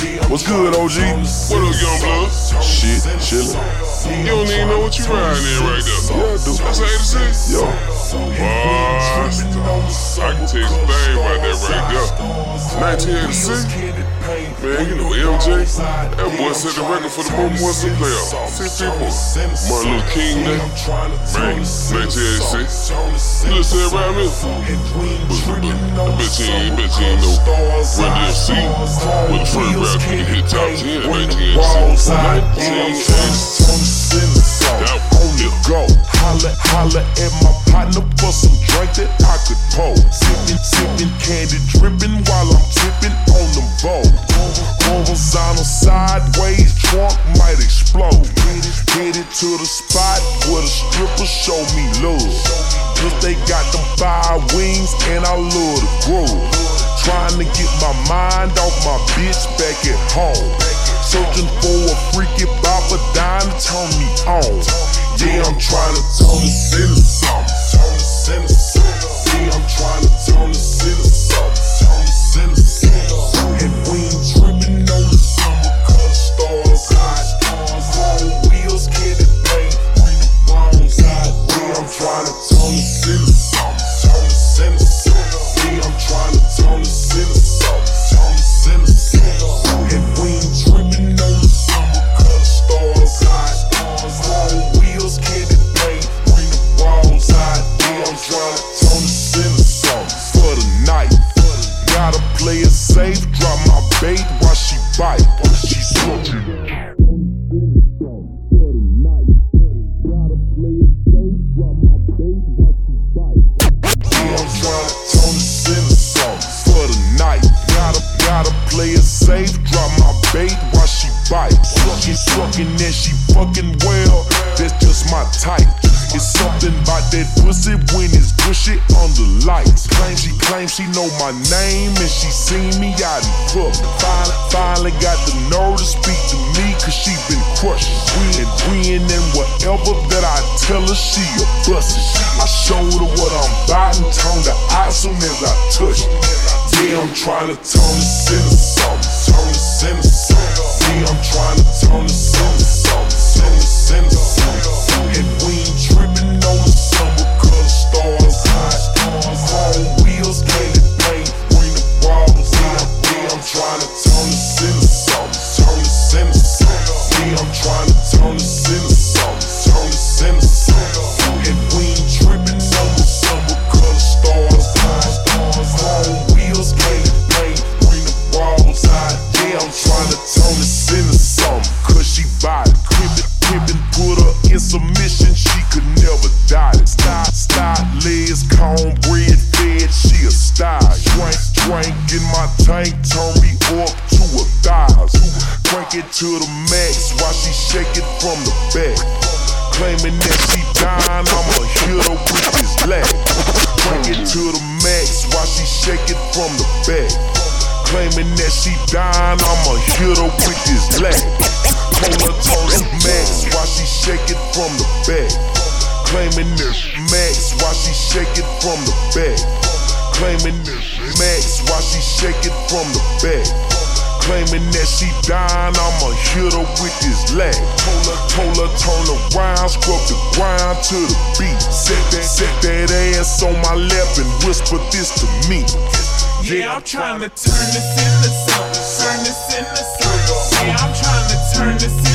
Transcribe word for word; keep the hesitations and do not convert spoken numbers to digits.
What's good, O G? What up, young blood? Shit, chillin'. You don't even know what you riding in right there. Yeah, I do. That's eighty-six? Yo. Wow, I can tell you some things about that right there. nineteen eighty-six? Man, you know M J? That boy set the record for the most points in the playoffs. six people. Martin Luther King Day. Man, nineteen eighty-six. You listen to that rap music? But, but, I bet you ain't, bet you ain't know Run D M C with the first rap you can hit top ten in nineteen eighty-six. nineteen eighty-six. On the go, holla, holla at my partner for some drink that I could pour. Sippin', sippin', candy drippin' while I'm tippin' on them bowls. Horizontal sideways, trunk might explode. Headed to the spot where the strippers show me love. Cause they got them five wings and I love the groove. Trying to get my mind off my bitch back at home. Searching for a freaky bopper dying to turn me on. Yeah, I'm trying to turn this into something. Turn this into something. Yeah, I'm trying to turn this into something. Turn this into something. And we ain't tripping on the summer cause stars hot. Chrome wheels, candy paint, bring the bones hot. Yeah, I'm trying to turn this into something. Turn this into something. Yeah, I'm trying to turn this into something. Turn this into something. And we ain't tripping on the summer cause stars hot. Chrome wheels, candy paint, bring the walls hot. Yeah, I'm trying to turn this into something for the night. Gotta play it safe, drop my bait while she bite. She's looking. For the night. Gotta play it safe, drop my bait while she bite. Yeah, I'm trying to turn this into something for the night. Gotta, gotta play it safe, drop my bait while she bite. Suckin', suckin', and she fucking well. That's just my type. It's something about that pussy when it's gushy under lights. Claim she claims she know my name and she seen me out in public. Finally, finally got the nerve to speak to me cause she been crushing. And grin and whatever that I tell her she a bustin'. I showed her what I'm about and turned her out soon as I touched it. Yeah, I'm trying to turn this into something. Turn this into something. Yeah, I'm trying to turn this into something. Turn this into something. And we ain't trippin' on the summer cause stars hot. Chrome wheels, candy paint, bring the walls hot. Yeah, I'm trying to turn this into something. Turn this into something. Yeah, I'm trying to turn this into something. Turn this into something. And we ain't trippin' on the summer cause stars hot. Chrome wheels, candy paint, bring the walls hot. Yeah, I'm trying to turn this into something cause she bought it. Crimpin', crimpin', put her in submission, she could never doubt it. Style, style, legs, cornbread fed, she a style. Drink, drink in my tank, turn me up to a thousand. Crank it to the max while she shake it from the back. Claiming that she dying, I'ma hit her with this lag. Crank it to the max while she shake it from the back. Claiming that she dying, I'ma hit her with this lag. Pull her turn the max while she shake it from the back. Claiming this max while she shake it from the back. Claiming this max while she shake it from the back. Claiming that she dying, I'ma hit her with this lag. Told her, told her turn around, scrub the ground to the beat. Set that, set that ass on my lap and whisper this to me. Yeah, I'm trying to turn this into something. Turn this into something. Yeah, I'm trying to turn this into